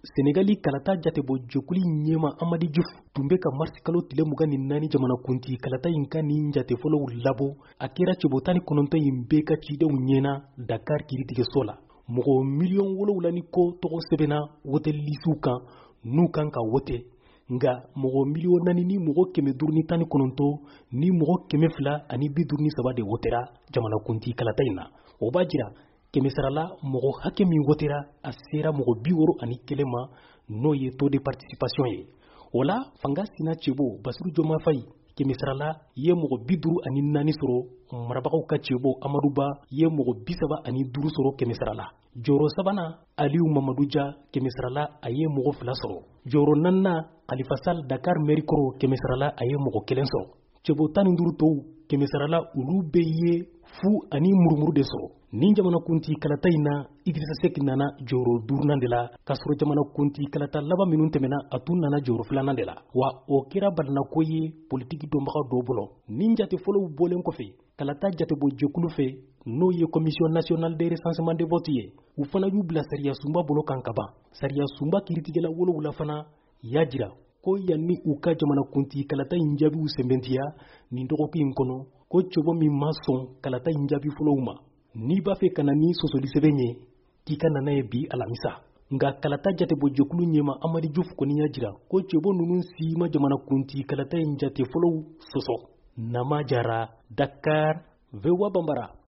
Senegali kalata jatebo jokuli ɲɛma Amadi Diouf tun bɛ ka marisi kalo tile 24 jamanakunti kalata in ka nin jate fɔlɔw labɔ a kɛra cɛbo 19 in bɛɛ ka cidenw ɲɛna Dakar kiiritigɛso la. Mɔgɔ miliyɔn 7 ni ko tɔgɔ sɛbɛnna wote lisiw kan n'u kan ka wote, nka mɔgɔ miliyɔn 4 ni mɔgɔ 519 ni mɔgɔ 253 de wotera jamanakunti kalata in na. O b'a jira kɛmɛsarala mɔgɔ hakɛ min wotera a sera mɔgɔ 61 ma, n'o ye taux de participation ye. O la fanga sina cɛbo Basiru Joma Fayi kɛmɛsarala ye mɔgɔ 54 sɔrɔ, marabagaw ka cɛbo Amadu Ba ye mɔgɔ 35 sɔrɔ kɛmɛsarala. Jɔyɔrɔ sabanan Aliyu Mamadu Ja kɛmɛsarala a ye mɔgɔ 2 sɔrɔ. Jɔyɔrɔ naaninan Khalifa Sall Dakar mairie kɔrɔ kɛmɛsarala a ye mɔgɔ 1 sɔrɔ. Cɛbo 15 tɔw kɛmɛsarala olu bɛ ye fu ani murumuru de sɔrɔ. Nin jamanakunti kalata in na Idrissa Seck nana jɔyɔrɔ 4nan de la, ka sɔrɔ jamanakunti kalata laban minnu tɛmɛna a tun nana jɔyɔrɔ 2nan de la. Wa o kɛra balinako ye politiki dɔnbaga dɔw bolo. Nin jate fɔlɔw bɔlen kɔfɛ, kalata jatebo jɛkulu fɛ n'o ye Commission nationale de recensement des votes ye, u fana y'u bila sariya sunba bolo kan ka ban. Sariya sunba kiiritigɛla 7 fana y'a jira ko yanni u ka jamanakunti kalata in jaabiw sɛbɛntiya nin dɔgɔkun in kɔnɔ, ko cɛbo min ma sɔn kalata in jaabi fɔlɔw ma, n'i b'a fɛ ka na ni sɔsɔli sɛbɛn ye k'i ka nana ye bi alamisa. Nka kalata jatebo jɛkulu ɲɛma Amadi Diouf kɔni y'a jira ko cɛbo ninnu si ma jamanakunti kalata in jate fɔlɔw sɔsɔ. Nama Jara, Dakar, VOA Bambara.